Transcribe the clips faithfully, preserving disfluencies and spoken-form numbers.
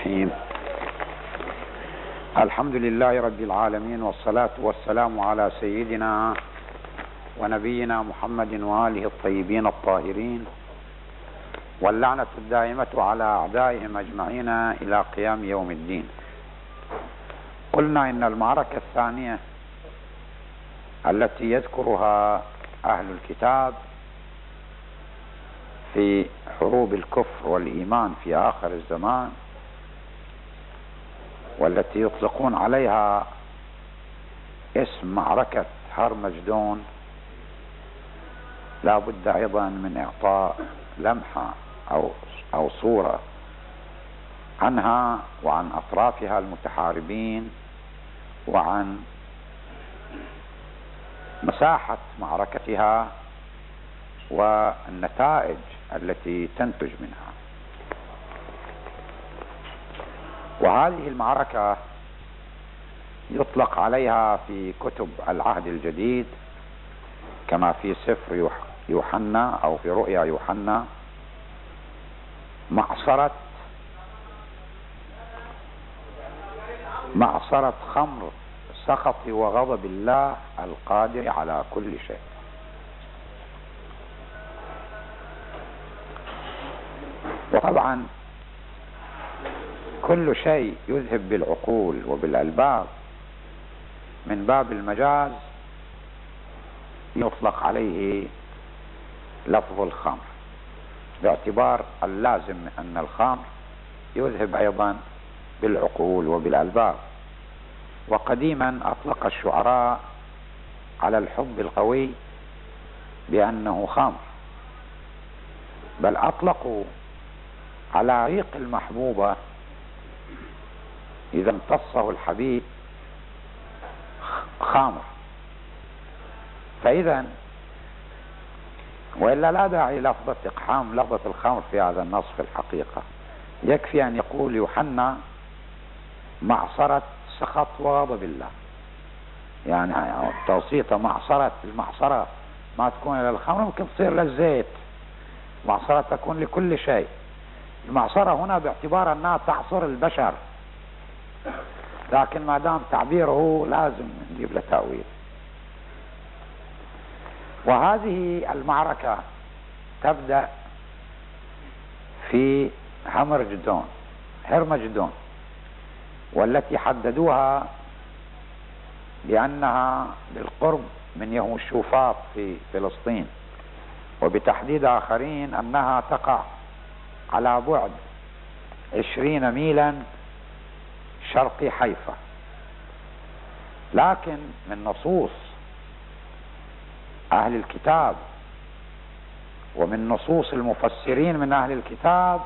الرحيم. الحمد لله رب العالمين، والصلاة والسلام على سيدنا ونبينا محمد وآله الطيبين الطاهرين، واللعنة الدائمة على أعدائهم أجمعين إلى قيام يوم الدين. قلنا إن المعركة الثانية التي يذكرها أهل الكتاب في حروب الكفر والإيمان في آخر الزمان، والتي يطلقون عليها اسم معركة هرمجدون، لا بد أيضا من إعطاء لمحة أو أو صورة عنها وعن أطرافها المتحاربين وعن مساحة معركتها والنتائج التي تنتج منها. وهذه المعركة يطلق عليها في كتب العهد الجديد كما في سفر يوحنا أو في رؤيا يوحنا معصرة معصرة خمر سخط وغضب الله القادر على كل شيء. وطبعا كل شيء يذهب بالعقول وبالألباب من باب المجاز يطلق عليه لفظ الخمر، باعتبار اللازم أن الخمر يذهب أيضا بالعقول وبالألباب. وقديما أطلق الشعراء على الحب القوي بأنه خمر، بل أطلقوا على ريق المحبوبة إذا امتصه الحبيب خمر. فإذا وإلا لا داعي لفظة إقحام لفظة الخمر في هذا النص. في الحقيقة يكفي أن يقول يوحنا معصرة سخط وغضب الله، يعني توسيطة معصرة. المعصرة ما تكون للخمر، ممكن تصير للزيت. معصرة تكون لكل شيء. المعصرة هنا باعتبار أنها تعصر البشر، لكن ما دام تعبيره لازم نجيب له تأويل. وهذه المعركة تبدأ في هرمجدون هرمجدون والتي حددوها بأنها بالقرب من يهوشافاط في فلسطين، وبتحديد آخرين أنها تقع على بعد عشرين ميلا شرقي حيفا. لكن من نصوص أهل الكتاب ومن نصوص المفسرين من أهل الكتاب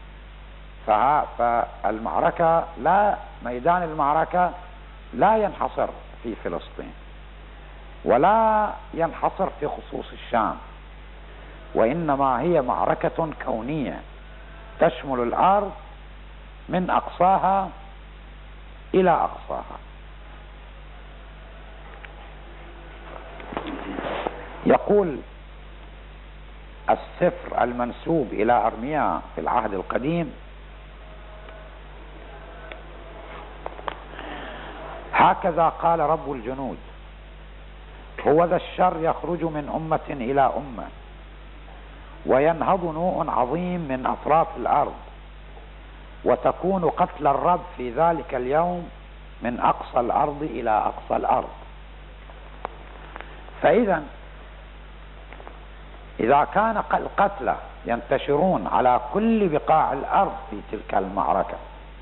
فالمعركة لا ميدان المعركة لا ينحصر في فلسطين ولا ينحصر في خصوص الشام، وإنما هي معركة كونية تشمل الأرض من أقصاها إلى أقصاها. يقول السفر المنسوب إلى أرميا في العهد القديم: هكذا قال رب الجنود، هو ذا الشر يخرج من أمة إلى أمة، وينهض نوء عظيم من أطراف الأرض، وتكون قتل الرب في ذلك اليوم من أقصى الأرض إلى أقصى الأرض. فإذا إذا كان القتلى ينتشرون على كل بقاع الأرض في تلك المعركة،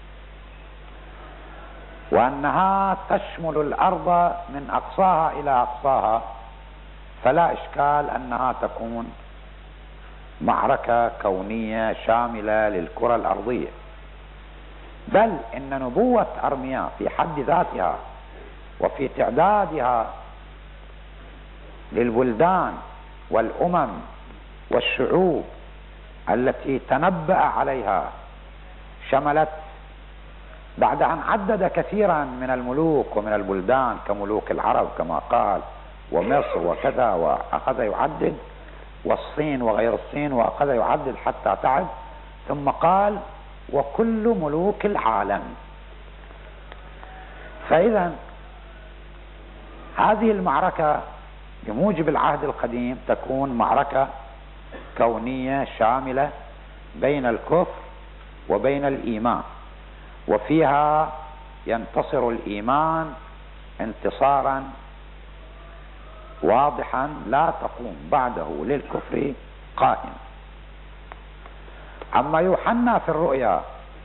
وأنها تشمل الأرض من أقصاها إلى أقصاها، فلا إشكال أنها تكون معركة كونية شاملة للكرة الأرضية. بل إن نبوة أرميا في حد ذاتها وفي تعدادها للبلدان والأمم والشعوب التي تنبأ عليها شملت، بعد أن عدد كثيرا من الملوك ومن البلدان كملوك العرب كما قال ومصر وكذا، وأخذ يعدد والصين وغير الصين، وأخذ يعدد حتى تعد، ثم قال وكل ملوك العالم. فإذا هذه المعركة بموجب العهد القديم تكون معركة كونية شاملة بين الكفر وبين الإيمان، وفيها ينتصر الإيمان انتصارا واضحا لا تقوم بعده للكفر قائم. أما يوحنا في الرؤيا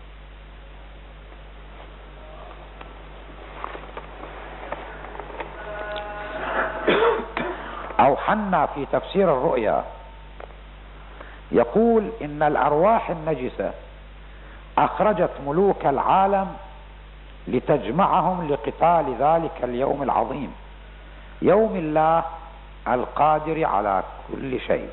أو حنا في تفسير الرؤيا يقول إن الأرواح النجسة أخرجت ملوك العالم لتجمعهم لقتال ذلك اليوم العظيم، يوم الله القادر على كل شيء.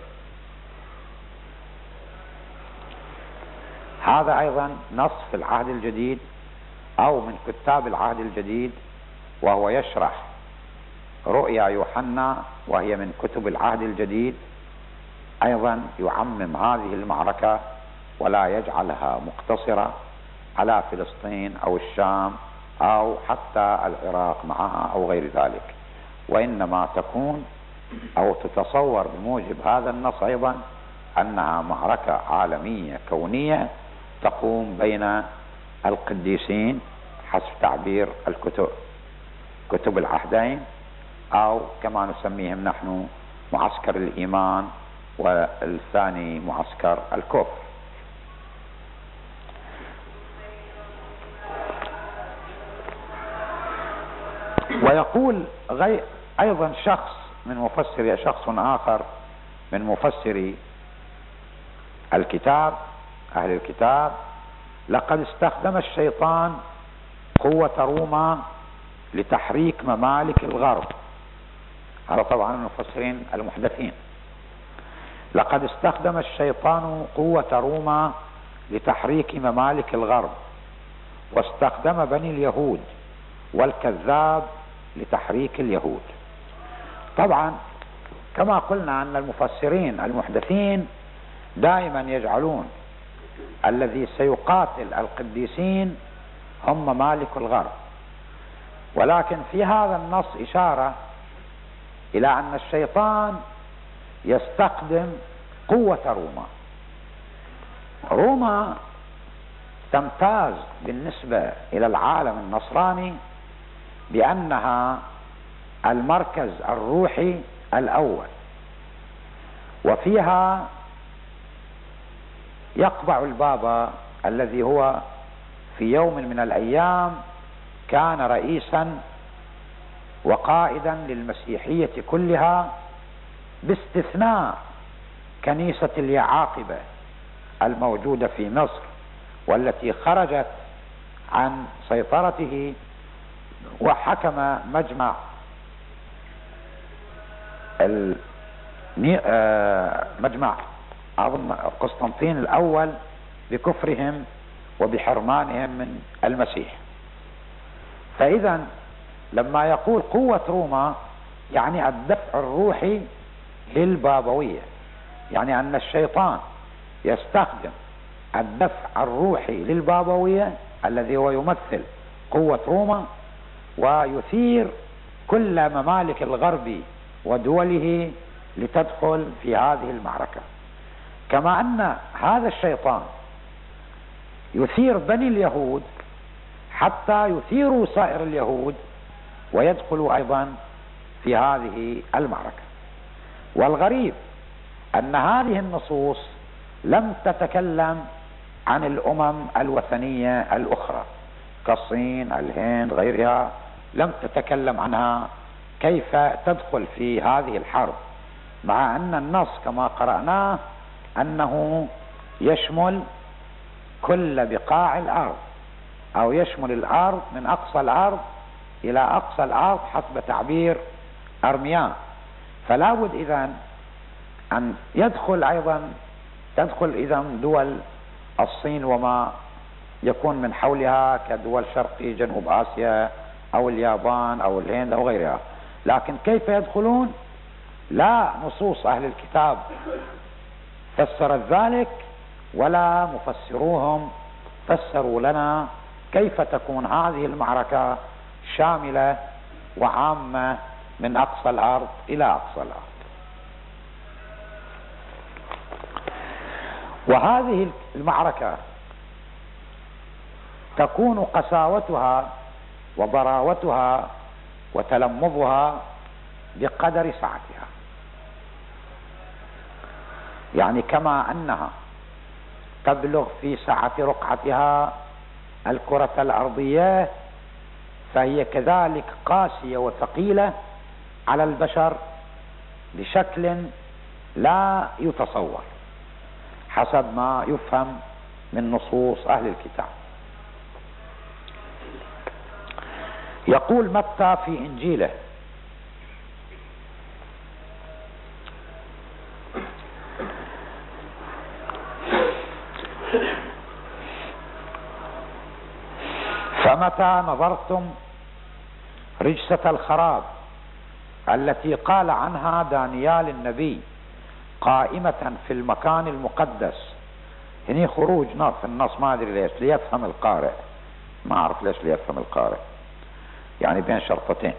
هذا أيضا نص في العهد الجديد أو من كتاب العهد الجديد، وهو يشرح رؤيا يوحنا وهي من كتب العهد الجديد، أيضا يعمم هذه المعركة ولا يجعلها مقتصرة على فلسطين أو الشام أو حتى العراق معها أو غير ذلك، وإنما تكون أو تتصور بموجب هذا النص أيضا أنها معركة عالمية كونية تقوم بين القديسين حسب تعبير الكتب كتب العهدين، أو كما نسميهم نحن معسكر الإيمان والثاني معسكر الكفر. ويقول غير أيضا شخص من مفسر شخص آخر من مفسري الكتاب أهل الكتاب: لقد استخدم الشيطان قوة روما لتحريك ممالك الغرب. هذا طبعا المفسرين المحدثين. لقد استخدم الشيطان قوة روما لتحريك ممالك الغرب، واستخدم بني اليهود والكذاب لتحريك اليهود. طبعا كما قلنا أن المفسرين المحدثين دائما يجعلون الذي سيقاتل القديسين هم ممالك الغرب، ولكن في هذا النص إشارة إلى أن الشيطان يستخدم قوة روما. روما تمتاز بالنسبة إلى العالم النصراني بأنها المركز الروحي الأول، وفيها يقبع البابا الذي هو في يوم من الأيام كان رئيسا وقائدا للمسيحية كلها باستثناء كنيسة اليعاقبة الموجودة في مصر، والتي خرجت عن سيطرته، وحكم مجمع مجمع أظن قسطنطين الأول بكفرهم وبحرمانهم من المسيح. فإذا لما يقول قوة روما يعني الدفع الروحي للبابوية، يعني أن الشيطان يستخدم الدفع الروحي للبابوية الذي هو يمثل قوة روما، ويثير كل ممالك الغرب ودوله لتدخل في هذه المعركة. كما أن هذا الشيطان يثير بني اليهود حتى يثيروا سائر اليهود ويدخلوا أيضا في هذه المعركة. والغريب أن هذه النصوص لم تتكلم عن الأمم الوثنية الأخرى كالصين، الهند، غيرها، لم تتكلم عنها كيف تدخل في هذه الحرب، مع أن النص كما قرأناه أنه يشمل كل بقاع الأرض، أو يشمل الأرض من أقصى الأرض إلى أقصى الأرض حسب تعبير أرميا. فلا بد إذن أن يدخل أيضا تدخل إذن دول الصين وما يكون من حولها كدول شرقي جنوب آسيا أو اليابان أو الهند أو غيرها. لكن كيف يدخلون؟ لا نصوص أهل الكتاب فسرت ذلك، ولا مفسروهم فسروا لنا كيف تكون هذه المعركة شاملة وعامة من أقصى الأرض إلى أقصى الأرض. وهذه المعركة تكون قساوتها وضراوتها وتلمظها بقدر سعتها، يعني كما أنها تبلغ في سعة رقعتها الكرة الأرضية، فهي كذلك قاسية وثقيلة على البشر بشكل لا يتصور حسب ما يفهم من نصوص أهل الكتاب. يقول متى في إنجيله: فمتى نظرتم رجسة الخراب التي قال عنها دانيال النبي قائمة في المكان المقدس. هني خروج نص في النص، ما أدري ليش، ليفهم القارئ، ما أعرف ليش ليفهم القارئ، يعني بين شرطتين.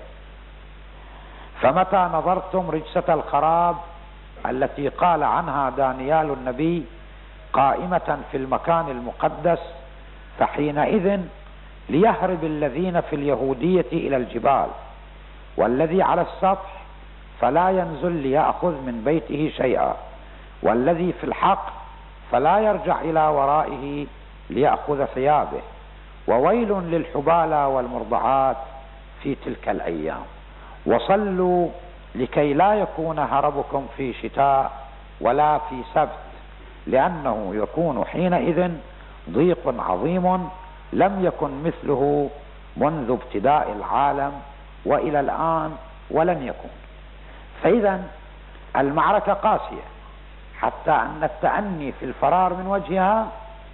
فمتى نظرتم رجسة الخراب التي قال عنها دانيال النبي قائمة في المكان المقدس، فحينئذ ليهرب الذين في اليهودية إلى الجبال، والذي على السطح فلا ينزل ليأخذ من بيته شيئا، والذي في الحق فلا يرجع إلى ورائه ليأخذ ثيابه. وويل للحبالى والمرضعات في تلك الأيام. وصلوا لكي لا يكون هربكم في شتاء ولا في سبت، لأنه يكون حينئذ ضيق عظيم لم يكن مثله منذ ابتداء العالم وإلى الآن ولن يكون. فإذا المعركة قاسية حتى أن التأني في الفرار من وجهها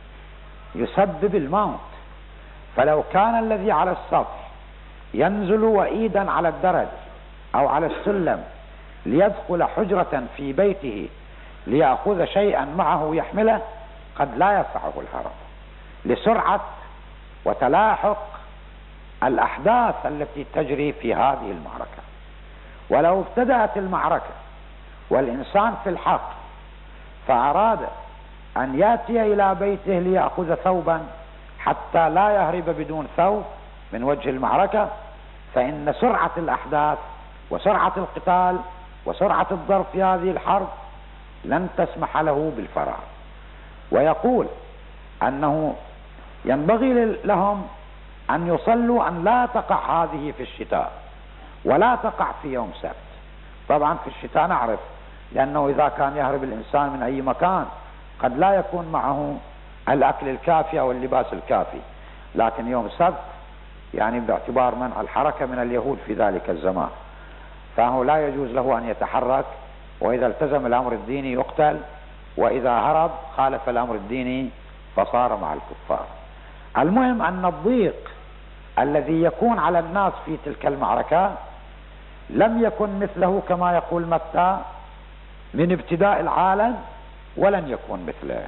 يسبب الموت. فلو كان الذي على السطح ينزل وإيدا على الدرج أو على السلم ليدخل حجرة في بيته ليأخذ شيئا معه يحمله، قد لا يسعه الهرب لسرعة وتلاحق الأحداث التي تجري في هذه المعركة. ولو ابتدأت المعركة والإنسان في الحق فأراد أن يأتي إلى بيته ليأخذ ثوبا حتى لا يهرب بدون ثوب من وجه المعركة، فإن سرعة الأحداث وسرعة القتال وسرعة الضرب في هذه الحرب لن تسمح له بالفرار. ويقول أنه ينبغي لهم أن يصلوا أن لا تقع هذه في الشتاء ولا تقع في يوم سبت. طبعا في الشتاء نعرف، لأنه إذا كان يهرب الإنسان من أي مكان قد لا يكون معه الأكل الكافي أو اللباس الكافي، لكن يوم سبت يعني باعتبار منع الحركة من اليهود في ذلك الزمان، فهو لا يجوز له أن يتحرك، وإذا التزم الأمر الديني يقتل، وإذا هرب خالف الأمر الديني فصار مع الكفار. المهم أن الضيق الذي يكون على الناس في تلك المعركة لم يكن مثله كما يقول متى من ابتداء العالم ولن يكون مثله.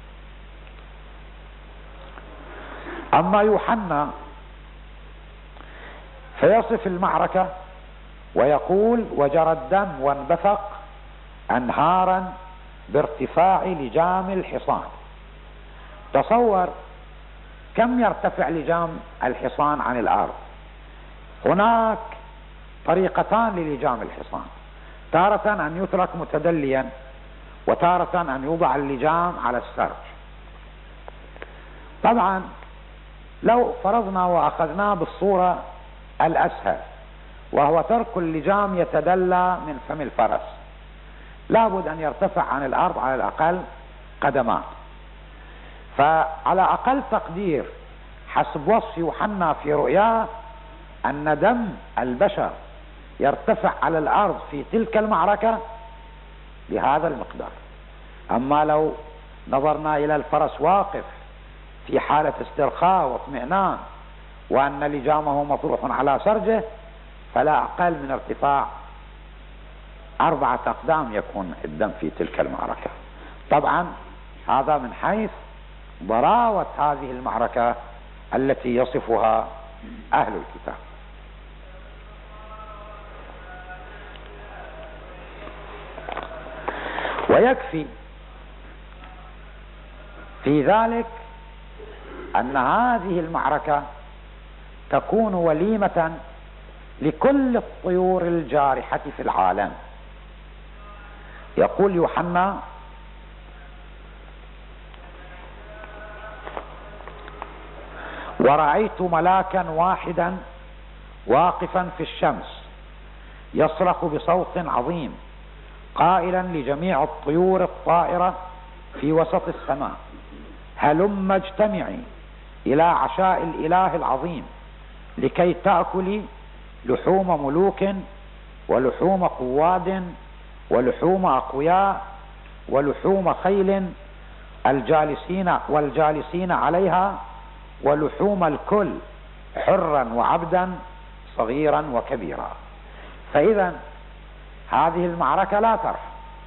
أما يوحنا فيصف المعركة ويقول: وجرى الدم وانبثق أنهارا بارتفاع لجام الحصان. تصور كم يرتفع لجام الحصان عن الأرض. هناك طريقتان للجام الحصان: تارة أن يترك متدليا، وتارة أن يوضع اللجام على السرج. طبعا لو فرضنا وأخذناه بالصورة الأسهل، وهو ترك اللجام يتدلى من فم الفرس، لابد أن يرتفع عن الأرض على الأقل قدمان. فعلى أقل تقدير حسب وصف يوحنا في رؤياه أن دم البشر يرتفع على الأرض في تلك المعركة بهذا المقدار. أما لو نظرنا إلى الفرس واقف في حالة استرخاء واطمئنان وأن لجامه مطروح على سرجه، فلا أقل من ارتفاع أربعة أقدام يكون الدم في تلك المعركة. طبعا هذا من حيث ضراوة هذه المعركة التي يصفها أهل الكتاب. ويكفي في ذلك أن هذه المعركة تكون وليمة لكل الطيور الجارحة في العالم. يقول يوحنا: ورأيت ملاكا واحدا واقفا في الشمس يصرخ بصوت عظيم قائلا لجميع الطيور الطائرة في وسط السماء: هلم اجتمعي إلى عشاء الإله العظيم لكي تأكلي لحوم ملوك ولحوم قواد ولحوم أقوياء ولحوم خيل الجالسين والجالسين عليها ولحوم الكل حرا وعبدا صغيرا وكبيرا. فإذا هذه المعركة لا ترحم،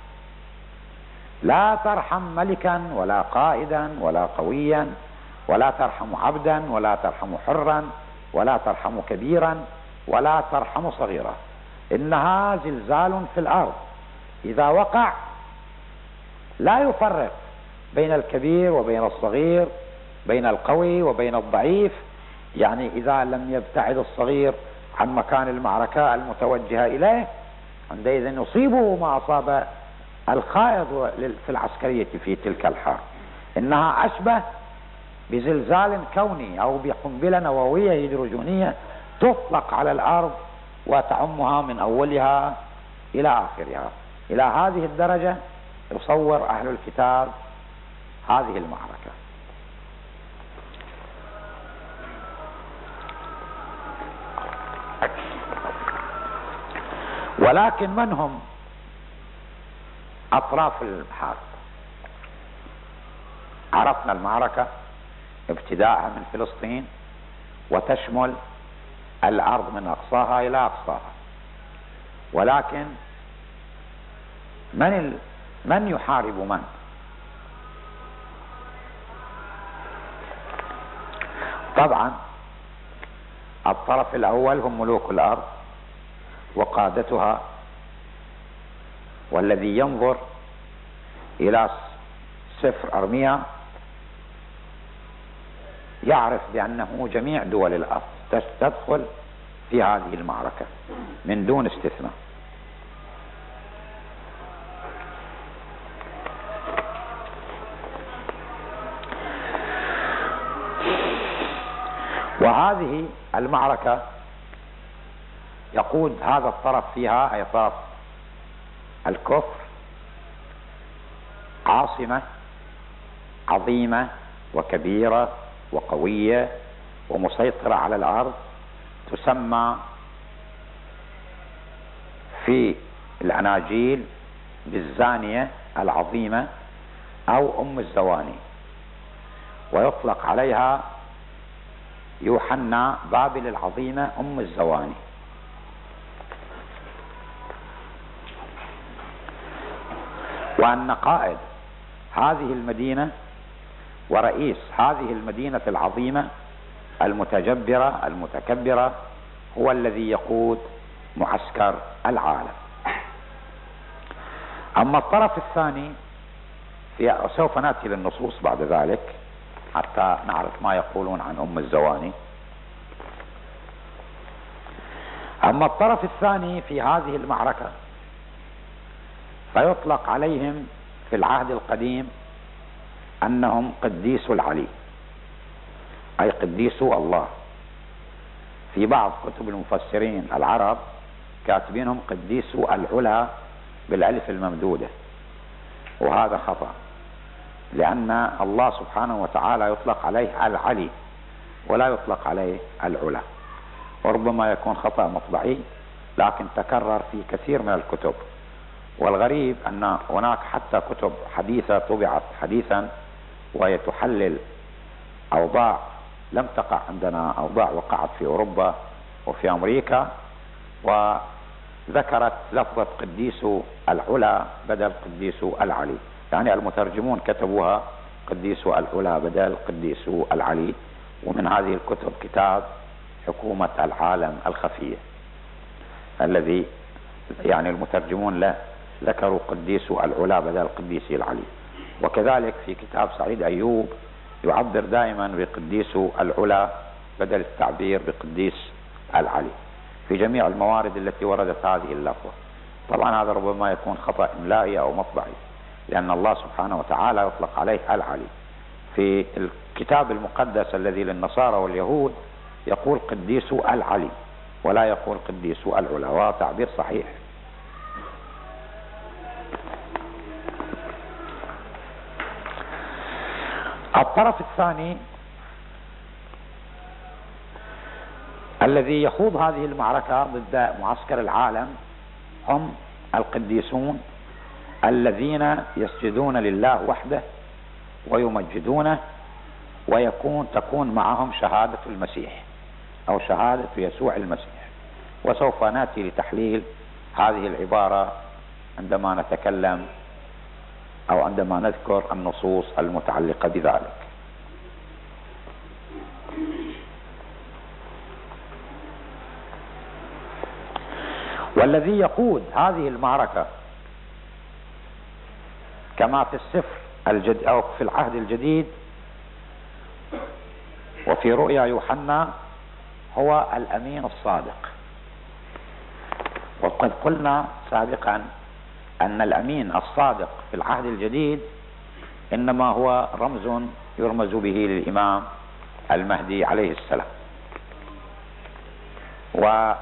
لا ترحم ملكا ولا قائدا ولا قويا، ولا ترحم عبدا ولا ترحم حرا، ولا ترحم كبيرا ولا ترحم صغيرا. إنها زلزال في الأرض إذا وقع لا يفرق بين الكبير وبين الصغير، بين القوي وبين الضعيف. يعني إذا لم يبتعد الصغير عن مكان المعركة المتوجهة إليه عندئذ يصيبه ما أصاب القائد في العسكرية في تلك الحال. إنها أشبه بزلزال كوني أو بقنبلة نووية هيدروجينية تطلق على الأرض وتعمها من أولها إلى آخرها. إلى هذه الدرجة يصور أهل الكتاب هذه المعركة. ولكن من هم أطراف الحرب؟ عرفنا المعركة ابتداءها من فلسطين وتشمل الأرض من أقصاها إلى أقصاها. ولكن من ال... من يحارب من؟ طبعا الطرف الأول هم ملوك الأرض وقادتها، والذي ينظر إلى سفر أرميا يعرف بأنه جميع دول الأرض تدخل في هذه المعركة من دون استثناء. وهذه المعركة يقود هذا الطرف فيها أي طرف الكفر عاصمة عظيمة وكبيرة وقوية ومسيطرة على الأرض تسمى في الأناجيل بالزانية العظيمة أو أم الزواني، ويطلق عليها يوحنا بابل العظيمة أم الزواني. وأن قائد هذه المدينة ورئيس هذه المدينة العظيمة المتجبرة المتكبرة هو الذي يقود معسكر العالم. أما الطرف الثاني في سوف نأتي للنصوص بعد ذلك حتى نعرف ما يقولون عن أم الزواني. أما الطرف الثاني في هذه المعركة فيطلق عليهم في العهد القديم أنهم قديسو العلي أي قديسو الله. في بعض كتب المفسرين العرب كاتبينهم قديسو العلا بالألف الممدودة، وهذا خطأ، لأن الله سبحانه وتعالى يطلق عليه العلي ولا يطلق عليه العلا. وربما يكون خطأ مطبعي لكن تكرر في كثير من الكتب. والغريب أن هناك حتى كتب حديثة طبعت حديثا وهي تحلل أوضاع لم تقع عندنا، أوضاع وقعت في أوروبا وفي أمريكا، وذكرت لفظة قديسو العلا بدل قديسو العلي. يعني المترجمون كتبوها قديس العلا بدل قديس العلي. ومن هذه الكتب كتاب حكومة العالم الخفية الذي يعني المترجمون له ذكروا قديس العلا بدل قديس العلي. وكذلك في كتاب سعيد أيوب يعبر دائما بقديس العلا بدل التعبير بقديس العلي في جميع الموارد التي وردت هذه اللفظة. طبعا هذا ربما يكون خطأ إملائي أو مطبعي، لأن الله سبحانه وتعالى يطلق عليه العلي. في الكتاب المقدس الذي للنصارى واليهود يقول قديس العلي ولا يقول قديس العلا، وهذا تعبير صحيح. الطرف الثاني الذي يخوض هذه المعركة ضد معسكر العالم هم القديسون الذين يسجدون لله وحده ويمجدونه، ويكون تكون معهم شهادة المسيح أو شهادة يسوع المسيح. وسوف نأتي لتحليل هذه العبارة عندما نتكلم أو عندما نذكر النصوص المتعلقة بذلك. والذي يقود هذه المعركة كما في السفر الجديد أو في العهد الجديد وفي رؤيا يوحنا هو الأمين الصادق. وقد قلنا سابقا أن الأمين الصادق في العهد الجديد إنما هو رمز يرمز به للإمام المهدي عليه السلام. وطبعا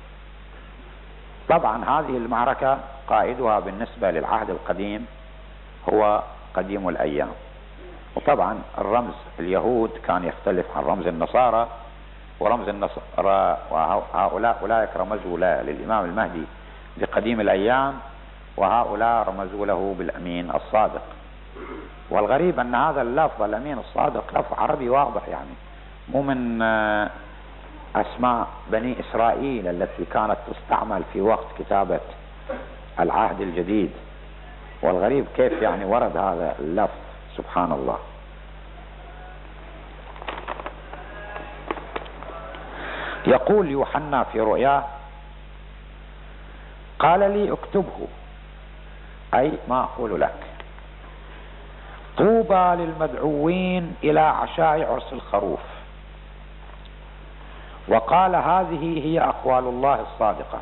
هذه المعركة قائدها بالنسبة للعهد القديم هو قديم الأيام. وطبعا الرمز اليهود كان يختلف عن رمز النصارى، ورمز النصارى وهؤلاء أولئك رمزوا للإمام المهدي بقديم الأيام، وهؤلاء رمزوا له بالأمين الصادق. والغريب أن هذا اللفظ الأمين الصادق لفظ عربي واضح، يعني مو من أسماء بني إسرائيل التي كانت تستعمل في وقت كتابة العهد الجديد. والغريب كيف يعني ورد هذا اللفظ، سبحان الله. يقول يوحنا في رؤياه: قال لي اكتبه، أي ما أقول لك، طوبى للمدعوين إلى عشاء عرس الخروف. وقال: هذه هي أقوال الله الصادقة.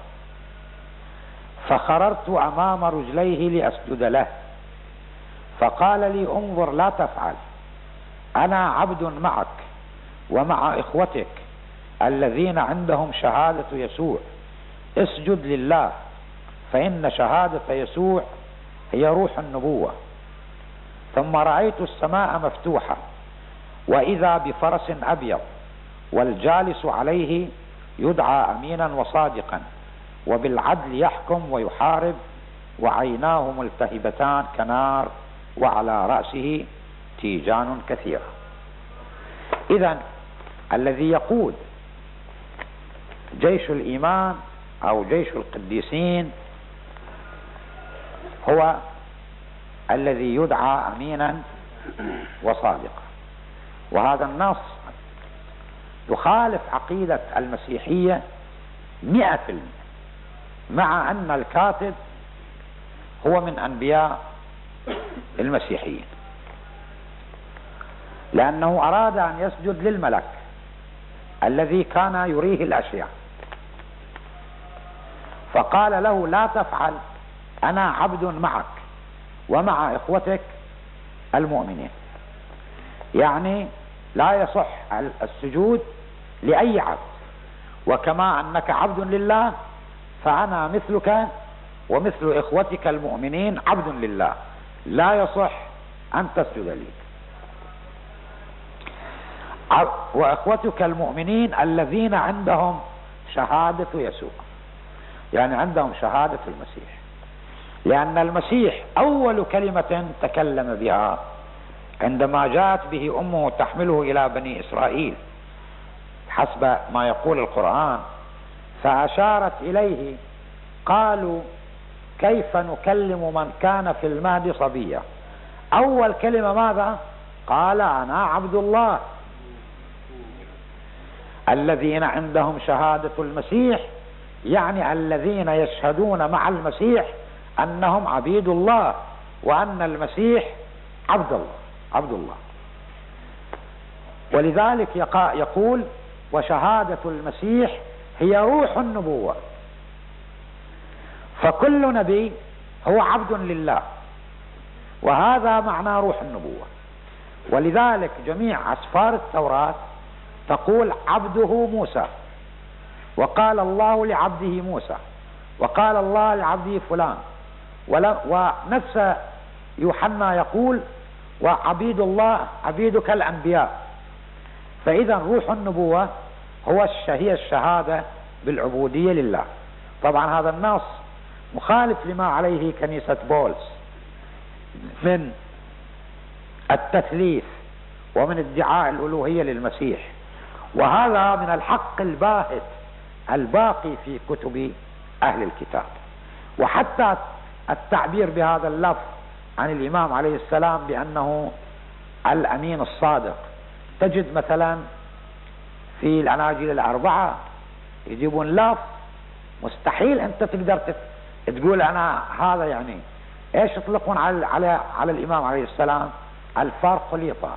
فخررت أمام رجليه لأسجد له، فقال لي: انظر لا تفعل، أنا عبد معك ومع إخوتك الذين عندهم شهادة يسوع، اسجد لله، فإن شهادة يسوع هي روح النبوة. ثم رأيت السماء مفتوحة، وإذا بفرس أبيض، والجالس عليه يدعى أمينا وصادقا، وبالعدل يحكم ويحارب، وعيناه ملتهبتان كنار، وعلى رأسه تيجان كثيرة. إذن الذي يقود جيش الإيمان أو جيش القديسين هو الذي يدعى أمينا وصادقا. وهذا النص يخالف عقيدة المسيحية مئة في المئة، مع أن الكاتب هو من أنبياء المسيحيين، لأنه أراد أن يسجد للملك الذي كان يريه الأشياء، فقال له: لا تفعل، أنا عبد معك ومع إخوتك المؤمنين. يعني لا يصح السجود لأي عبد، وكما أنك عبد لله فأنا مثلك ومثل إخوتك المؤمنين عبد لله، لا يصح أن تسجد لي. وإخوتك المؤمنين الذين عندهم شهادة يسوع، يعني عندهم شهادة المسيح، لأن المسيح أول كلمة تكلم بها عندما جاءت به أمه تحمله إلى بني إسرائيل حسب ما يقول القرآن، فأشارت إليه، قالوا: كيف نكلم من كان في المهد صبيا؟ أول كلمة ماذا؟ قال أنا عبد الله. الذين عندهم شهادة المسيح يعني الذين يشهدون مع المسيح أنهم عبيد الله وأن المسيح عبد الله عبد الله. ولذلك يقول وشهادة المسيح هي روح النبوة، فكل نبي هو عبد لله، وهذا معنى روح النبوة. ولذلك جميع أسفار التوراة تقول عبده موسى، وقال الله لعبده موسى، وقال الله لعبده فلان، ونفس يوحنا يقول وعبيد الله عبيدك الأنبياء. فإذا روح النبوة هو هي الشهادة بالعبودية لله. طبعا هذا النص مخالف لما عليه كنيسة بولس من التثليث ومن ادعاء الألوهية للمسيح، وهذا من الحق الباهت الباقي في كتب أهل الكتاب. وحتى التعبير بهذا اللفظ عن الإمام عليه السلام بأنه الأمين الصادق، تجد مثلا في الأناجيل الأربعة يجيبون لفظ مستحيل أنت تقدر تقول أنا هذا يعني إيش يطلقون على على على الإمام عليه السلام؟ الفارقليطة.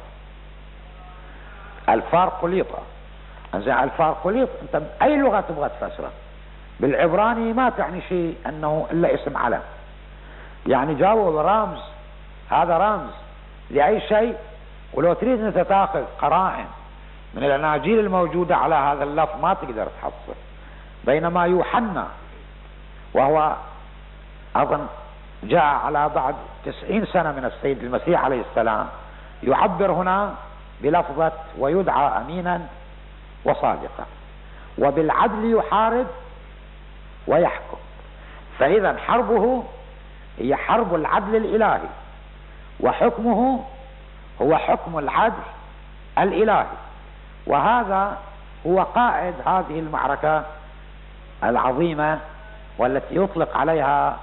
الفارقليطة زين الفارقليط أنت بأي لغة تبغى تفسره؟ بالعبراني ما تعني شيء أنه إلا اسم علم، يعني جاوب رمز، هذا رمز لأي شيء. ولو تريد أنت تاخذ قرائن من الأناجيل الموجودة على هذا اللفظ ما تقدر تحصل. بينما يوحنا وهو أظن جاء على بعد تسعين سنة من السيد المسيح عليه السلام يعبر هنا بلفظة ويدعى أمينا وصادقا، وبالعدل يحارب ويحكم. فإذا حربه هي حرب العدل الإلهي، وحكمه هو حكم العدل الإلهي. وهذا هو قائد هذه المعركة العظيمة والتي يطلق عليها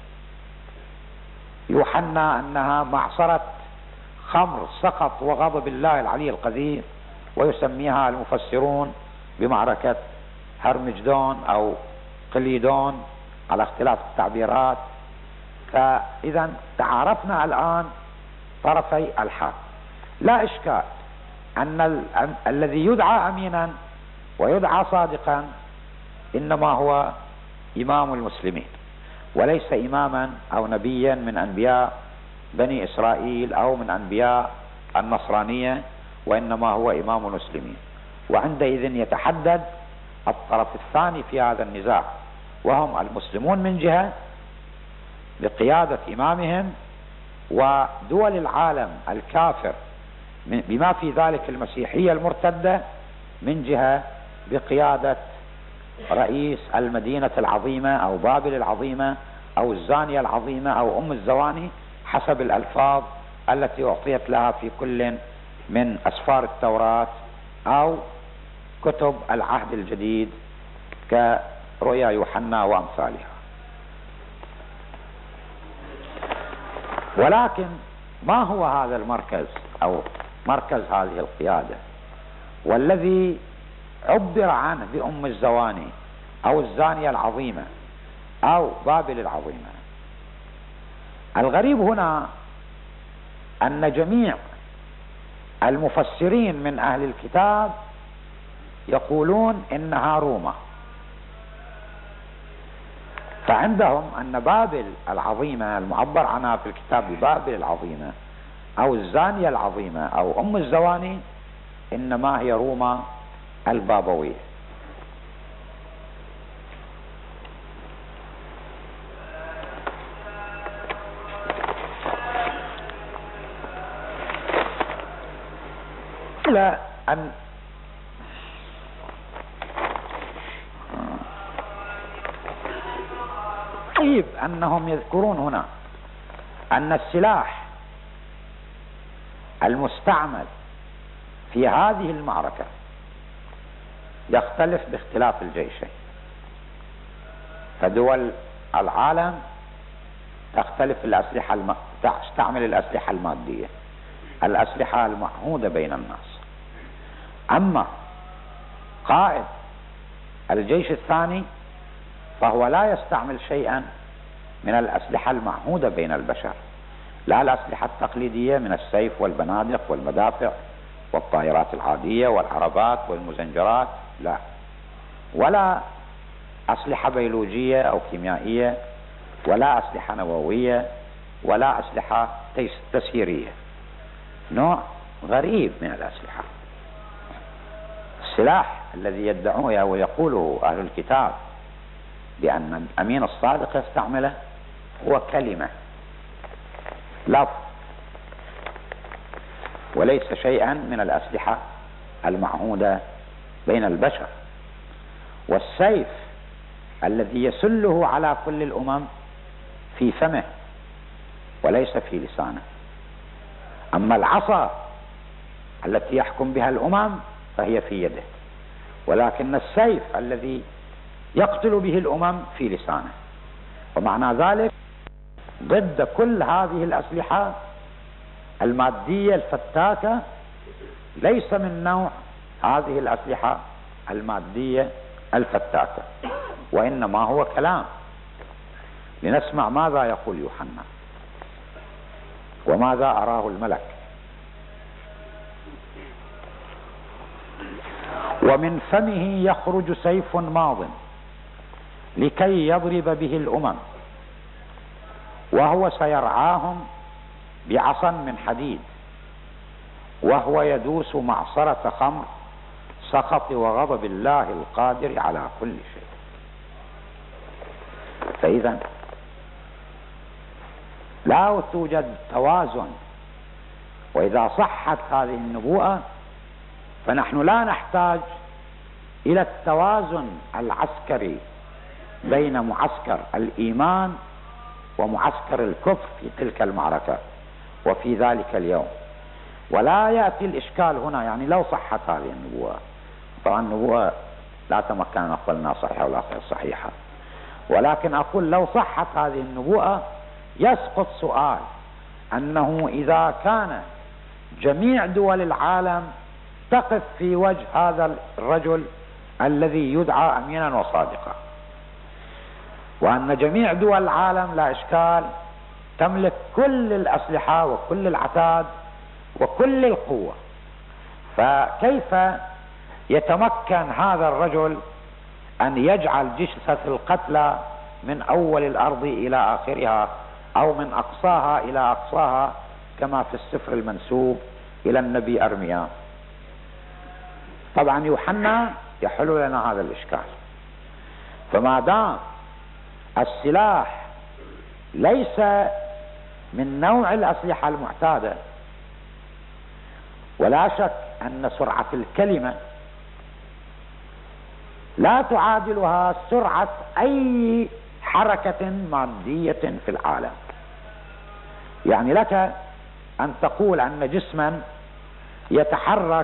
يوحنا أنها معصرة خمر سخط وغضب الله العلي القدير، ويسميها المفسرون بمعركة هرمجدون أو قليدون على اختلاف التعبيرات. فإذا تعارفنا الآن طرفي الحال. لا إشكال أن ال... الذي يدعى أمينا ويدعى صادقا إنما هو إمام المسلمين، وليس إماما أو نبيا من أنبياء بني إسرائيل أو من أنبياء النصرانية، وإنما هو إمام المسلمين. وعندئذ يتحدد الطرف الثاني في هذا النزاع، وهم المسلمون من جهة بقيادة إمامهم، ودول العالم الكافر بما في ذلك المسيحية المرتدة من جهة بقيادة رئيس المدينة العظيمة أو بابل العظيمة أو الزانية العظيمة أو أم الزواني حسب الألفاظ التي أعطيت لها في كل من أسفار التوراة أو كتب العهد الجديد كرؤيا يوحنا وأمثالها. ولكن ما هو هذا المركز أو مركز هذه القيادة والذي عبر عنه بأم الزواني أو الزانية العظيمة أو بابل العظيمة؟ الغريب هنا أن جميع المفسرين من أهل الكتاب يقولون إنها روما. فعندهم أن بابل العظيمة المعبر عنها في الكتاب ببابل العظيمة أو الزانية العظيمة أو أم الزواني إنما هي روما البابوية. إلى أن طيب أنهم يذكرون هنا أن السلاح المستعمل في هذه المعركة يختلف باختلاف الجيشين. فدول العالم تختلف الأسلحة الم... تستعمل الأسلحة المادية، الأسلحة المعهودة بين الناس. أما قائد الجيش الثاني فهو لا يستعمل شيئا من الأسلحة المعهودة بين البشر، لا الأسلحة التقليدية من السيف والبنادق والمدافع والطائرات العادية والعربات والمزنجرات، لا، ولا أسلحة بيولوجية أو كيميائية، ولا أسلحة نووية، ولا أسلحة تسييرية، نوع غريب من الأسلحة. السلاح الذي يدعوه ويقوله أهل الكتاب بأن الأمين الصادق يستعمله هو كلمة، لفظ، وليس شيئا من الأسلحة المعهودة بين البشر. والسيف الذي يسله على كل الأمم في فمه وليس في لسانه. أما العصا التي يحكم بها الأمم فهي في يده، ولكن السيف الذي يقتل به الأمم في لسانه. ومعنى ذلك ضد كل هذه الأسلحة المادية الفتاكة، ليس من نوع هذه الأسلحة المادية الفتاكة، وإنما هو كلام. لنسمع ماذا يقول يوحنا وماذا أراه الملك. ومن فمه يخرج سيف ماض لكي يضرب به الأمم، وهو سيرعاهم بعصا من حديد، وهو يدوس معصرة خمر سخط وغضب الله القادر على كل شيء. فإذا لا توجد توازن، وإذا صحت هذه النبوءة فنحن لا نحتاج إلى التوازن العسكري بين معسكر الإيمان ومعسكر الكفر في تلك المعركة وفي ذلك اليوم. ولا يأتي الإشكال هنا، يعني لو صحت هذه النبوة، طبعا النبوة لا تمكن أن أقبلنا صحيحة ولا غير صحيحة، ولكن أقول لو صحت هذه النبوءة يسقط سؤال أنه إذا كان جميع دول العالم تقف في وجه هذا الرجل الذي يدعى أمينا وصادقا، وأن جميع دول العالم لا إشكال تملك كل الأسلحة وكل العتاد وكل القوة، فكيف يتمكن هذا الرجل أن يجعل جثث القتلى من أول الأرض إلى آخرها أو من أقصاها إلى أقصاها كما في السفر المنسوب إلى النبي أرميا؟ طبعا يوحنا يحل لنا هذا الإشكال. فما دام السلاح ليس من نوع الأسلحة المعتادة، ولا شك أن سرعة الكلمة لا تعادلها سرعة أي حركة مادية في العالم. يعني لك أن تقول أن جسما يتحرك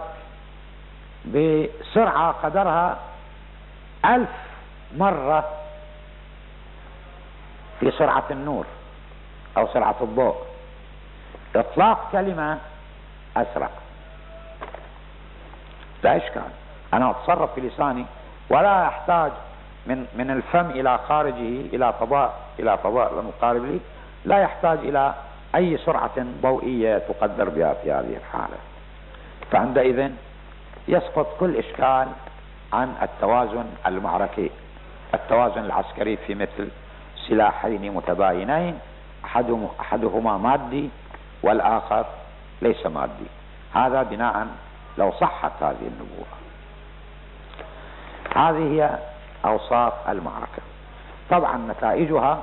بسرعة قدرها ألف مرة في سرعة النور أو سرعة الضوء، إطلاق كلمة أسرع، لا إشكال. أنا أتصرف في لساني ولا أحتاج من من الفم إلى خارجه إلى فضاء إلى فضاء المقارب لي، لا يحتاج إلى أي سرعة ضوئية تقدر بها في هذه الحالة. فعندئذ يسقط كل إشكال عن التوازن المعركي، التوازن العسكري في مثل سلاحين متباينين أحدهما مادي والآخر ليس مادي. هذا بناء لو صحت هذه النبوة. هذه هي أوصاف المعركة. طبعا نتائجها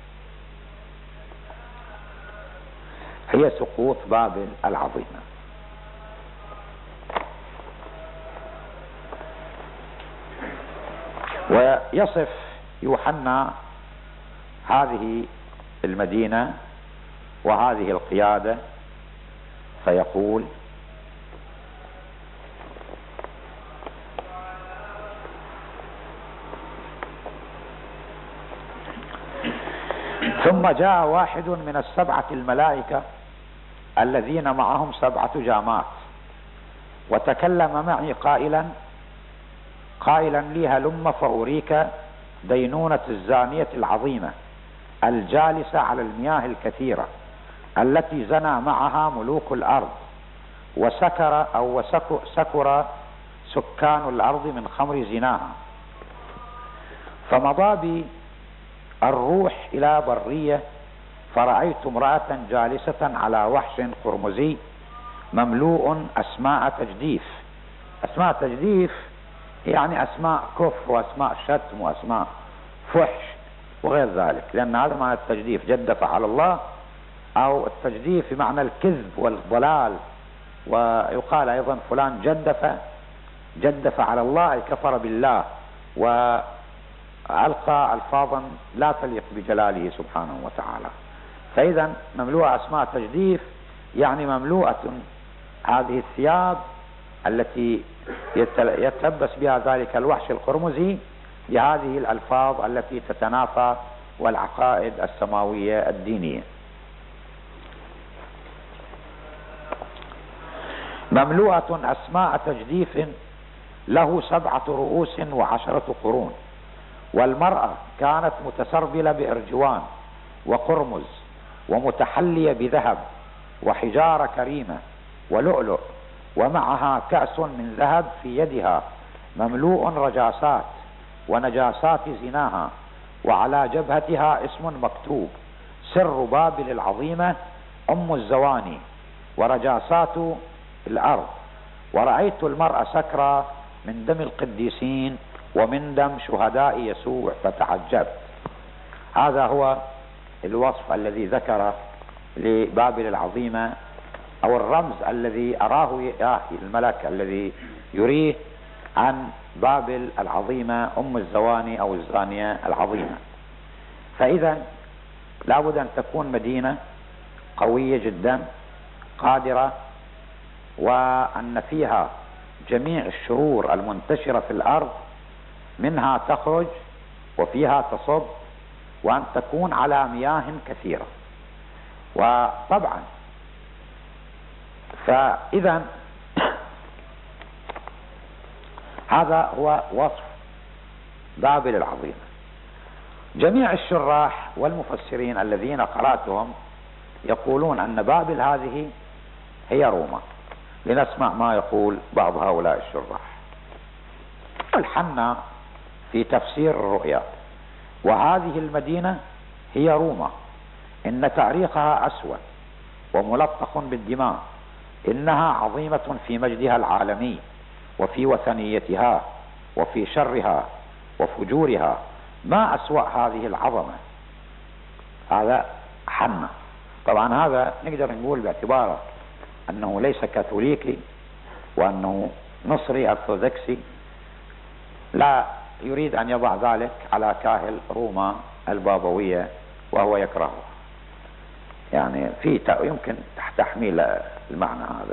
هي سقوط بابل العظيمة. ويصف يوحنا هذه المدينة وهذه القيادة فيقول: ثم جاء واحد من السبعة الملائكة الذين معهم سبعة جامات، وتكلم معي قائلا قائلا لي هلم فأريك دينونة الزانية العظيمة الجالسة على المياه الكثيرة التي زنى معها ملوك الأرض وسكر أو سكر سكان الأرض من خمر زناها. فمضى بي الروح إلى برية، فرأيت امرأة جالسة على وحش قرمزي مملوء أسماء تجديف. أسماء تجديف يعني أسماء كفر وأسماء شتم وأسماء فحش وغير ذلك، لأن هذا معنى التجديف، جدف على الله، أو التجديف بمعنى الكذب والضلال. ويقال أيضا فلان جدف جدف على الله أي كفر بالله وألقى ألفاظا لا تليق بجلاله سبحانه وتعالى. فإذا مملوءة أسماء تجديف يعني مملوءة هذه الثياب التي يتلبس بها ذلك الوحش القرمزي بهذه الألفاظ التي تتنافى والعقائد السماوية الدينية. مملوءة أسماء تجديف له سبعة رؤوس وعشرة قرون. والمرأة كانت متسربلة بإرجوان وقرمز ومتحلية بذهب وحجارة كريمة ولؤلؤ، ومعها كأس من ذهب في يدها مملوء رجاسات ونجاسات زناها، وعلى جبهتها اسم مكتوب: سر بابل العظيمة أم الزواني ورجاسات الأرض. ورأيت المرأة سكرى من دم القديسين ومن دم شهداء يسوع فتعجبت. هذا هو الوصف الذي ذكر لبابل العظيمة، أو الرمز الذي أراه الملك الذي يريه عن بابل العظيمة أم الزواني أو الزانية العظيمة. فإذا لابد أن تكون مدينة قوية جدا قادرة، وأن فيها جميع الشرور المنتشرة في الأرض منها تخرج وفيها تصب، وأن تكون على مياه كثيرة. وطبعا فإذا هذا هو وصف بابل العظيمة. جميع الشراح والمفسرين الذين قرأتهم يقولون أن بابل هذه هي روما. لنسمع ما يقول بعض هؤلاء الشراح. الحنا في تفسير الرؤيا: وهذه المدينة هي روما، إن تاريخها أسود وملطخ بالدماء، إنها عظيمة في مجدها العالمي وفي وثنيتها وفي شرها وفجورها، ما أسوأ هذه العظمة. هذا حنا. طبعا هذا نقدر نقول باعتباره أنه ليس كاثوليكي وأنه نصري أرثوذكسي، لا يريد أن يضع ذلك على كاهل روما البابوية وهو يكرهه، يعني في يمكن تحميل المعنى هذا.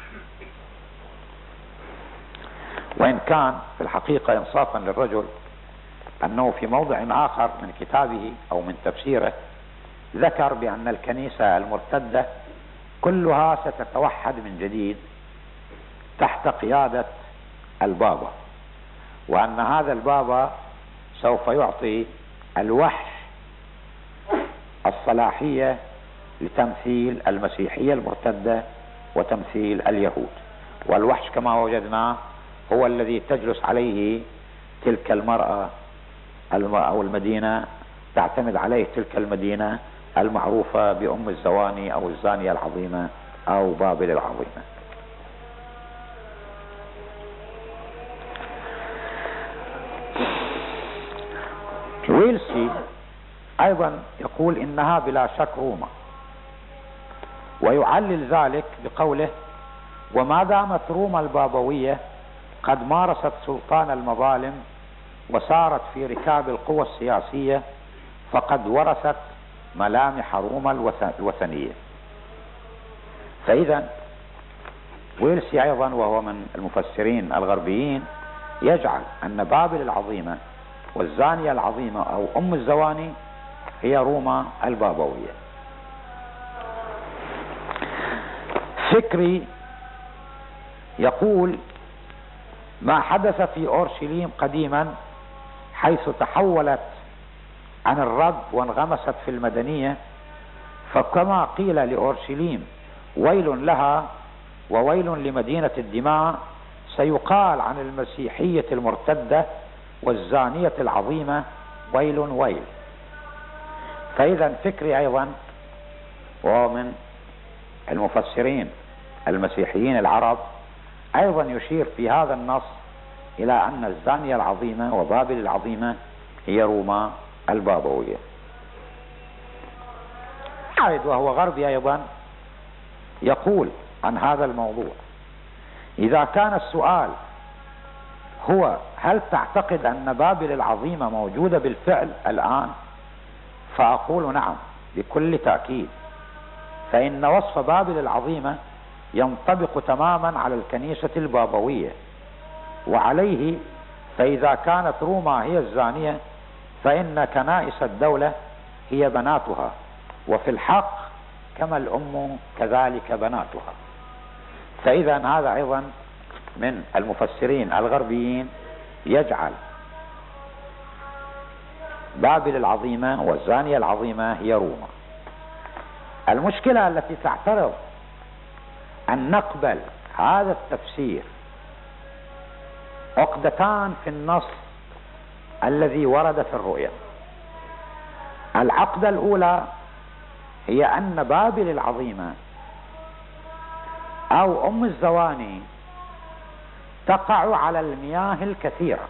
وإن كان في الحقيقة إنصافا للرجل أنه في موضع آخر من كتابه أو من تفسيره ذكر بأن الكنيسة المرتدة كلها ستتوحد من جديد تحت قيادة البابا، وأن هذا البابا سوف يعطي الوحش الصلاحية لتمثيل المسيحية المرتدة وتمثيل اليهود. والوحش كما وجدناه هو الذي تجلس عليه تلك المرأة أو المدينة، تعتمد عليه تلك المدينة المعروفة بأم الزواني أو الزانية العظيمة أو بابل العظيمة. ويلسي أيضا يقول إنها بلا شك روما، ويعلل ذلك بقوله: وما دامت روما البابوية قد مارست سلطان المظالم وسارت في ركاب القوى السياسية، فقد ورثت ملامح روما الوثنية. فإذا ويلسي أيضا وهو من المفسرين الغربيين يجعل أن بابل العظيمة والزانية العظيمة أو أم الزواني هي روما البابوية. فكري يقول ما حدث في أورشليم قديما حيث تحولت عن الرب وانغمست في المدنية، فكما قيل لأورشليم ويل لها وويل لمدينة الدماء، سيقال عن المسيحية المرتدة والزانية العظيمة ويل ويل. فإذا فكري أيضا وهو من المفسرين المسيحيين العرب أيضا يشير في هذا النص إلى أن الزانية العظيمة وبابل العظيمة هي روما البابوية. عائد وهو غربي أيضا يقول عن هذا الموضوع: إذا كان السؤال هو هل تعتقد أن بابل العظيمة موجودة بالفعل الآن، فأقول نعم بكل تأكيد، فإن وصف بابل العظيمة ينطبق تماما على الكنيسة البابوية، وعليه فإذا كانت روما هي الزانية فإن كنائس الدولة هي بناتها، وفي الحق كما الأم كذلك بناتها. فإذا هذا أيضا من المفسرين الغربيين يجعل بابل العظيمة والزانية العظيمة هي روما. المشكلة التي تعترض أن نقبل هذا التفسير عقدتان في النص الذي ورد في الرؤيا. العقدة الأولى هي أن بابل العظيمة أو أم الزواني تقع على المياه الكثيرة،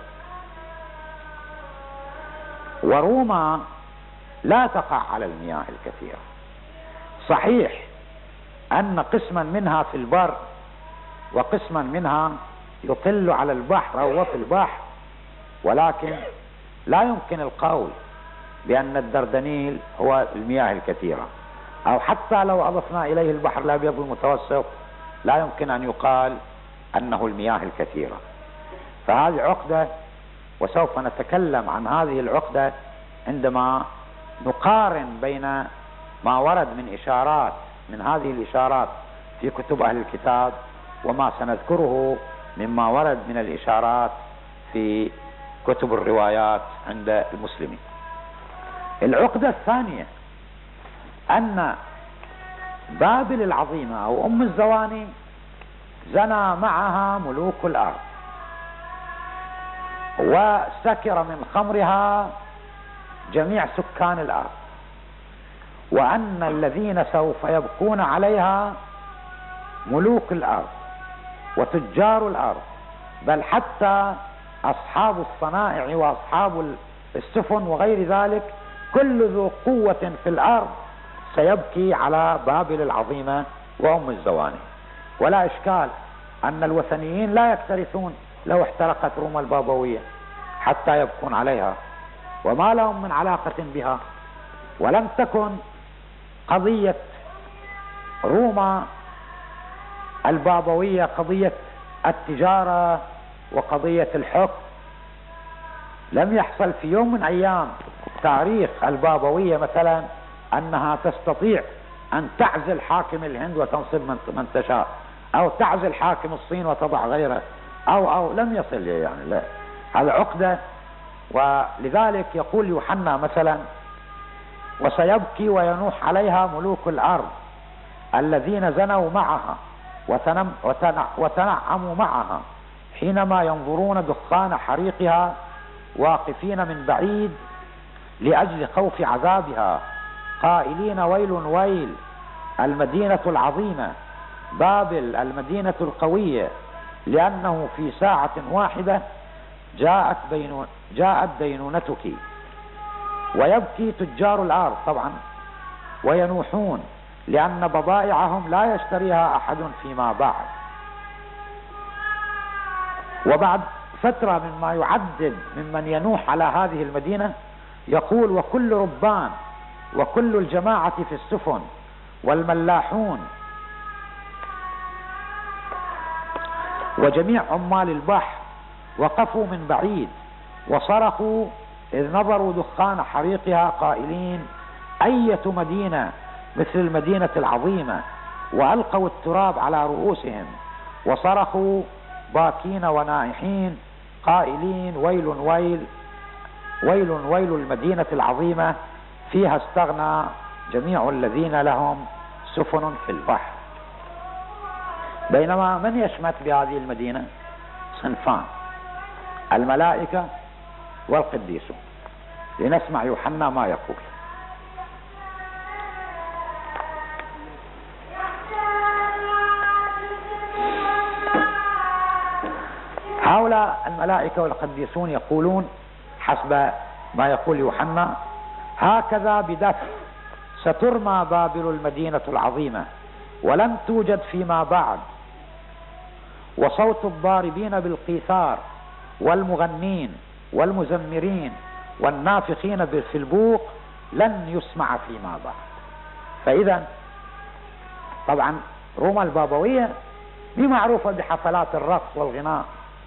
وروما لا تقع على المياه الكثيرة. صحيح أن قسما منها في البر وقسما منها يطل على البحر أو في البحر، ولكن لا يمكن القول بأن الدردنيل هو المياه الكثيرة، أو حتى لو أضفنا إليه البحر الأبيض المتوسط لا يمكن أن يقال أنه المياه الكثيرة. فهذه عقدة، وسوف نتكلم عن هذه العقدة عندما نقارن بين ما ورد من إشارات من هذه الإشارات في كتب أهل الكتاب وما سنذكره مما ورد من الإشارات في كتب الروايات عند المسلمين. العقدة الثانية أن بابل العظيمة أو أم الزواني زنى معها ملوك الأرض وسكر من خمرها جميع سكان الأرض، وأن الذين سوف يبقون عليها ملوك الأرض وتجار الأرض، بل حتى أصحاب الصنائع وأصحاب السفن وغير ذلك، كل ذو قوة في الأرض سيبكي على بابل العظيمة وأم الزواني. ولا إشكال أن الوثنيين لا يكترثون لو احترقت روما البابوية حتى يبكون عليها، وما لهم من علاقة بها. ولم تكن قضية روما البابوية قضية التجارة وقضية الحكم. لم يحصل في يوم من أيام تاريخ البابوية مثلا أنها تستطيع أن تعزل حاكم الهند وتنصب من تشاء، أو تعزل حاكم الصين وتضع غيره، أو أو لم يصل يعني، لا، هذا عقدة. ولذلك يقول يوحنا مثلا: وسيبكي وينوح عليها ملوك الأرض الذين زنوا معها وتنم وتنع وتنعموا معها حينما ينظرون دخان حريقها واقفين من بعيد لأجل خوف عذابها، قائلين: ويل ويل المدينة العظيمة بابل المدينة القوية، لأنه في ساعة واحدة جاءت بينون جاءت دينونتك. ويبكي تجار الأرض طبعا وينوحون، لأن بضائعهم لا يشتريها أحد فيما بعد. وبعد فترة مما يعدد ممن ينوح على هذه المدينة يقول: وكل ربان وكل الجماعة في السفن والملاحون وجميع عمال البحر وقفوا من بعيد وصرخوا إذ نظروا دخان حريقها قائلين: أية مدينة مثل المدينة العظيمة وألقوا التراب على رؤوسهم وصرخوا باكين ونائحين قائلين ويل ويل ويل ويل المدينة العظيمة فيها استغنى جميع الذين لهم سفن في البحر. بينما من يشمت بهذه المدينة؟ صنفان: الملائكة والقديسون. لنسمع يوحنا ما يقول. هؤلاء الملائكة والقديسون يقولون حسب ما يقول يوحنا: هكذا بدفع سترمى بابل المدينة العظيمة ولن توجد فيما بعد، وصوت الضاربين بالقيثار والمغنين والمزمرين والنافخين في البوق لن يسمع فيما بعد. فإذا طبعا روما البابوية مي معروفة بحفلات الرقص والغناء،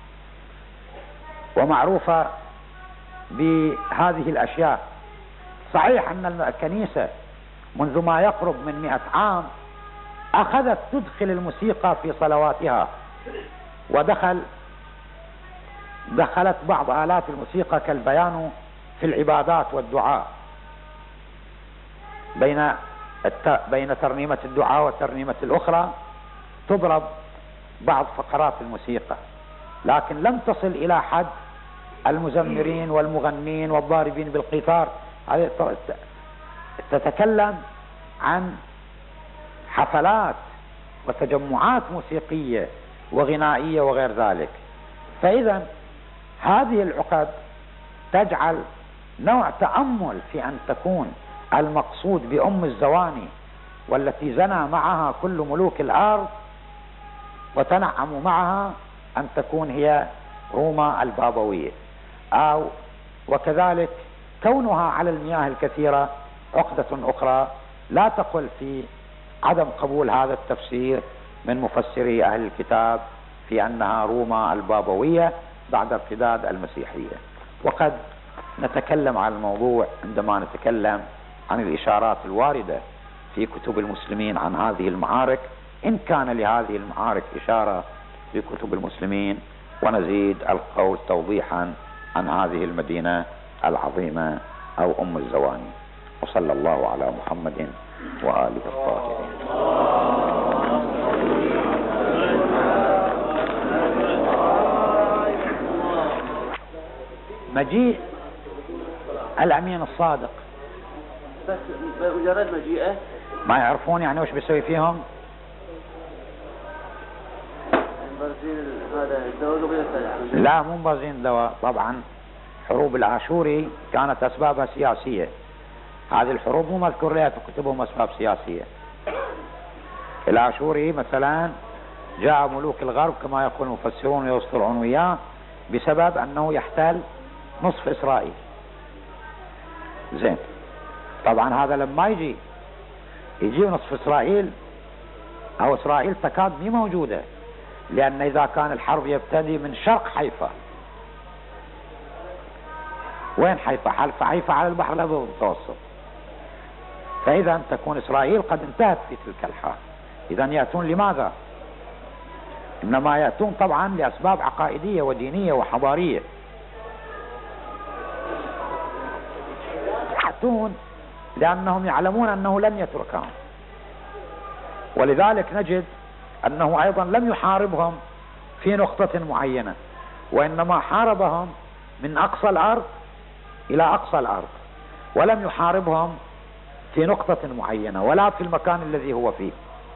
ومعروفة بهذه الأشياء. صحيح أن الكنيسة منذ ما يقرب من مئة عام أخذت تدخل الموسيقى في صلواتها، ودخل دخلت بعض آلات الموسيقى كالبيانو في العبادات والدعاء، بين الت... بين ترنيمة الدعاء والترنيمة الأخرى تضرب بعض فقرات الموسيقى، لكن لم تصل إلى حد المزمرين والمغنين والضاربين بالقيثار. تتكلم عن حفلات وتجمعات موسيقية وغنائية وغير ذلك. فإذا هذه العقد تجعل نوع تأمل في أن تكون المقصود بأم الزواني والتي زنى معها كل ملوك الأرض وتنعموا معها أن تكون هي روما البابوية، أو وكذلك كونها على المياه الكثيرة عقدة أخرى لا تقل في عدم قبول هذا التفسير من مفسري أهل الكتاب في أنها روما البابوية بعد ارتداد المسيحية. وقد نتكلم عن الموضوع عندما نتكلم عن الإشارات الواردة في كتب المسلمين عن هذه المعارك، إن كان لهذه المعارك إشارة في كتب المسلمين، ونزيد القول توضيحا عن هذه المدينة العظيمة أو أم الزواني. وصلى الله على محمد وآله الطاهرين. مجيء الأمين الصادق بس مجرد مجيئه ما يعرفون يعني وش بيسوي فيهم. لا مو مبرزين دواء. طبعا حروب العاشوري كانت أسبابها سياسية، هذه الحروب مو مذكور لها في كتبهم أسباب سياسية. العاشوري مثلا جاء ملوك الغرب كما يقول المفسرون ويصطلعون وياه بسبب أنه يحتل نصف إسرائيل. زين، طبعا هذا لما يجي يجي نصف إسرائيل أو إسرائيل تكاد مي موجودة، لأن إذا كان الحرب يبتدي من شرق حيفا، وين حيفا؟ حلف حيفا على البحر الأبيض المتوسط، فإذا تكون إسرائيل قد انتهت في تلك الحال. إذا يأتون لماذا؟ إنما يأتون طبعا لأسباب عقائدية ودينية وحضارية. يأتون لأنهم يعلمون أنه لن يتركهم، ولذلك نجد أنه أيضا لم يحاربهم في نقطة معينة، وإنما حاربهم من أقصى الأرض إلى أقصى الأرض، ولم يحاربهم في نقطة معينة ولا في المكان الذي هو فيه،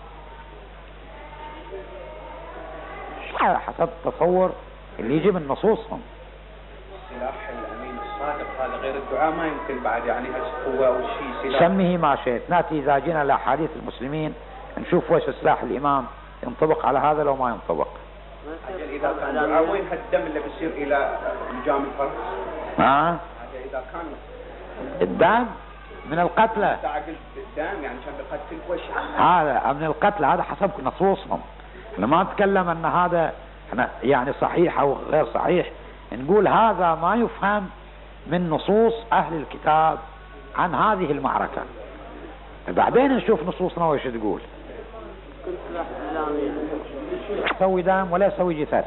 حسب التصور اللي يجي من نصوصهم. سلاح الأمين الصادق هذا غير الدعاء ما يمكن بعد، يعني هالقوة والشيء سلاح. سميه ما شئت. ناتي إذا جينا لأحاديث المسلمين نشوف وش سلاح الإمام ينطبق على هذا لو ما ينطبق. إذا كان دعاء وين هالدم اللي بيصير إلى لجام الفرس؟ ها؟ إذا كان الدم من القتلى. الدم يعني كان بيقتل وش؟ هذا من القتلى، هذا حسب نصوصهم. لما نتكلم أن هذا يعني صحيح أو غير صحيح، نقول هذا ما يفهم من نصوص أهل الكتاب عن هذه المعركة، بعدين نشوف نصوصنا وش تقول. كل سلاح إعلامي يسوي دم ولا يسوي جثث.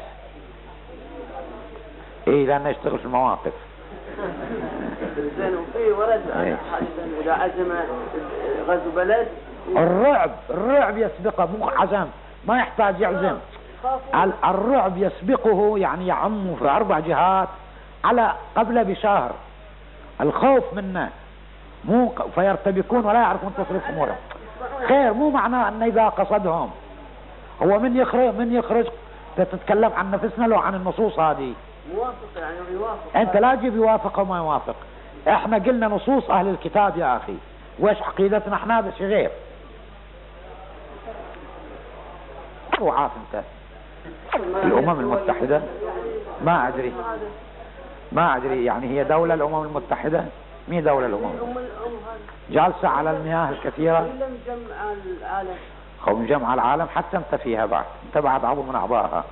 ايه لانه يشتغل في المواقف. زين وفي ولد إيه. اذا عزم غزو بلد الرعب الرعب يسبقه، مو عزم، ما يحتاج يعزم. ال- الرعب يسبقه، يعني يعم في اربع جهات على قبل بشهر. الخوف منه مو ق- فيرتبكون ولا يعرفون تصريف امورهم. خير، مو معناه انه اذا قصدهم هو من يخرج من يخرج تتكلم عن نفسنا لو عن النصوص هذه. موافق يعني يوافق. انت لا تجيب يوافق وما يوافق. احنا قلنا نصوص اهل الكتاب يا اخي، وايش عقيدتنا احنا بس غير. وعاف انت الامم المتحدة، ما ادري ما ادري يعني هي دولة الامم المتحدة؟ مين دولة الامم؟ جالسة على المياه الكثيرة. لم جمع العالم. او مجمع العالم، حتى انت فيها بعد، انت بعد عضو من اعضائها.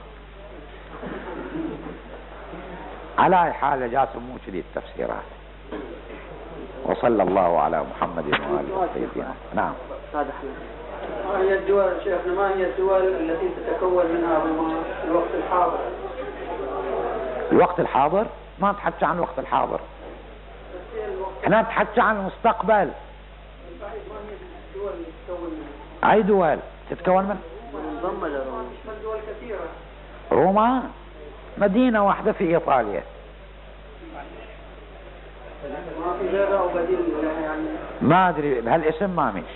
على اي حال يا جاسم مو كذي التفسيرات. وصلى الله على محمد وآله الطيبين. نعم. ما هي الدول شيخنا، ما هي الدول التي تتكون منها في الوقت الحاضر؟ الوقت الحاضر؟ ما نتحكي عن الوقت الحاضر، احنا نتحكي عن المستقبل. اي دول تتكون من؟ منضمة لروما. دول كثيرة. روما مدينة واحدة في ايطاليا. ما في غيرها او بديل يعني؟ ما ادري بهالاسم ما مش.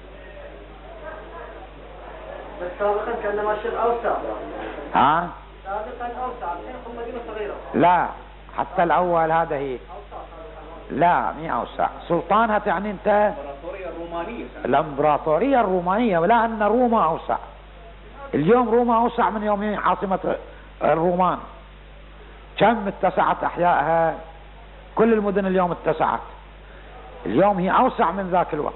بس سابقا كان ماشي اوسع. ها؟ سابقا اوسع، الحين مدينة صغيرة. لا، حتى الاول هذا هي. لا مي اوسع. سلطانها تعني انت؟ الامبراطورية الرومانية. الامبراطورية الرومانية، ولا ان روما اوسع. اليوم روما اوسع من يوم عاصمة الرومان. كم اتسعت احيائها؟ كل المدن اليوم اتسعت. اليوم هي اوسع من ذاك الوقت.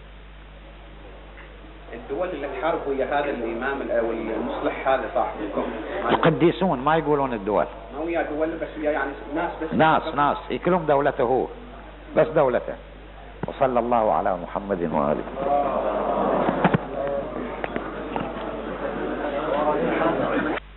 الدول اللي تحارب ويا هذا الامام او المصلح هذا صاحبكم القديسون، ما يقولون الدول. ما ويا دول بس ويا يعني ناس بس. ناس ناس كلهم دولته هو، بس دولته. وصلى الله على محمد وآله.